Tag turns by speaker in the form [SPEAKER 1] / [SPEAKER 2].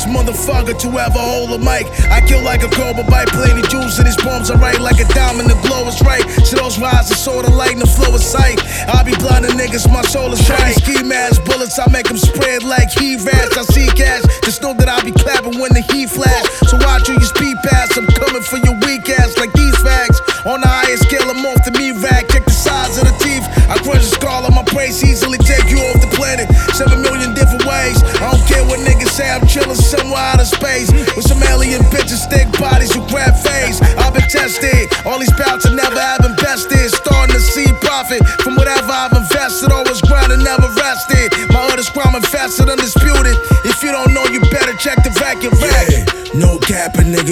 [SPEAKER 1] realest motherfucker to ever hold a mic. I kill like a cobra bite, plenty juice in these poems. I write like a diamond, the glow is right. So those rise are sorta light and the flow is sight. I be blinding niggas, my soul is right. Ski mask bullets, I make them spread like heat rash. I see cash, just know that I be clapping when the heat flash. So watch you speed past, I'm coming for your weak ass like these fags. On the highest scale, I'm off the meat rack. Check the size of the teeth. I crunch a skull on my praise, easily take you off the planet. 7 million different ways. I don't care what niggas say, I'm chillin' somewhere out of space with some alien bitches, thick bodies who grab face. I've been tested, all these bouts I never have invested. Starting to see profit from whatever I've invested. Always grinding, never rested. My hood is crime infested, undisputed. If you don't know, you better check the vacuum.
[SPEAKER 2] Yeah, no capping, nigga.